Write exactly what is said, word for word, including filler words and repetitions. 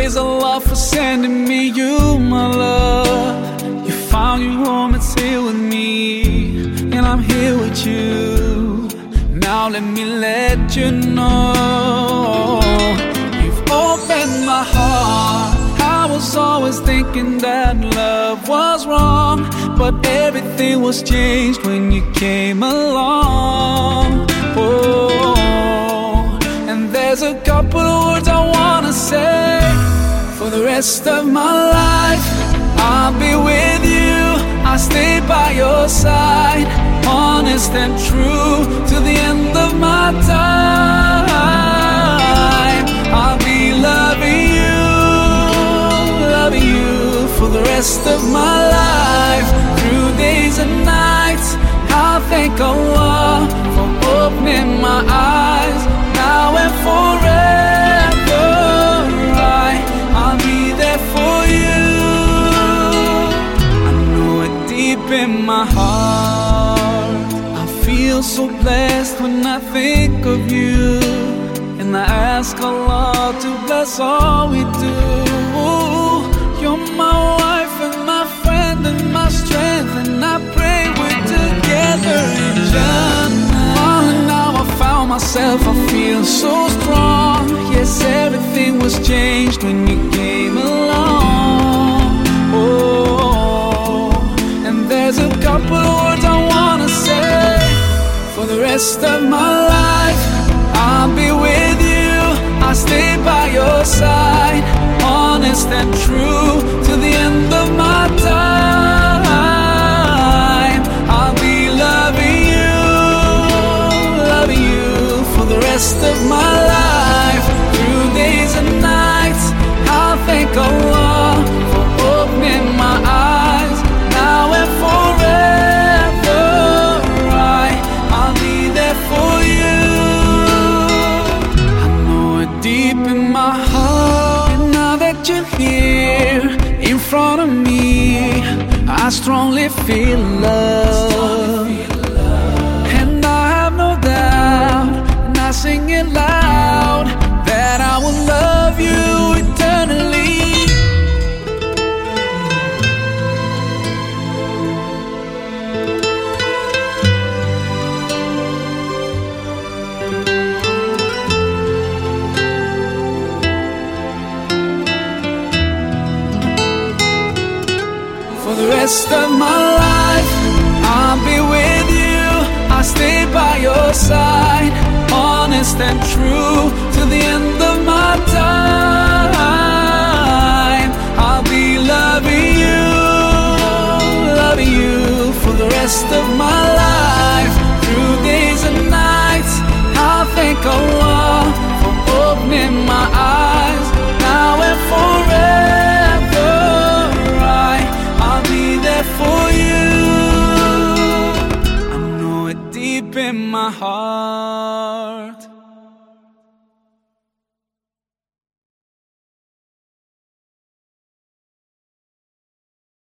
Praise Allah for sending me you, my love. You found your home, it's here with me, and I'm here with you. Now let me let you know, you've opened my heart. I was always thinking that love was wrong, but everything was changed when you came along. Oh, and there's a couple of words I wanna say. For the rest of my life, I'll be with you, I'll stay by your side, honest and true to the end of my time. I'll be loving you, loving you for the rest of my life, through days and nights. I'll thank Allah for opening my eyes, now and forever. I, I'll be there for you. I know it deep in my heart. I feel so blessed when I think of you, and I ask Allah to bless all we do. You're my wife and my friend and my strength, and I pray we're together in Jannah. Oh, now I found myself, I feel so strong. Yes, everything was changed when you came along. Oh, and there's a couple of words I wanna say. For the rest of my life, I'll be with you, I'll stay by your side, honest and true to the end of my time. I'll be loving you, loving you for the rest of my life, through days and nights. I'll thank Allah for opening my eyes, now and forever. I, I'll be there for you. I know it deep in my heart, and now that you're here in front of me, I strongly feel love, and I have no doubt, and I sing it loud, that I will love you eternally. For the rest of my life, I'll be with you, I'll stay by your side, honest and true to the end of my time. I'll be loving you, loving you for the rest of my life, through days and nights. I'll thank Allah for opening my eyes, now and forever. I, I'll be there for you. I know it deep in my heart.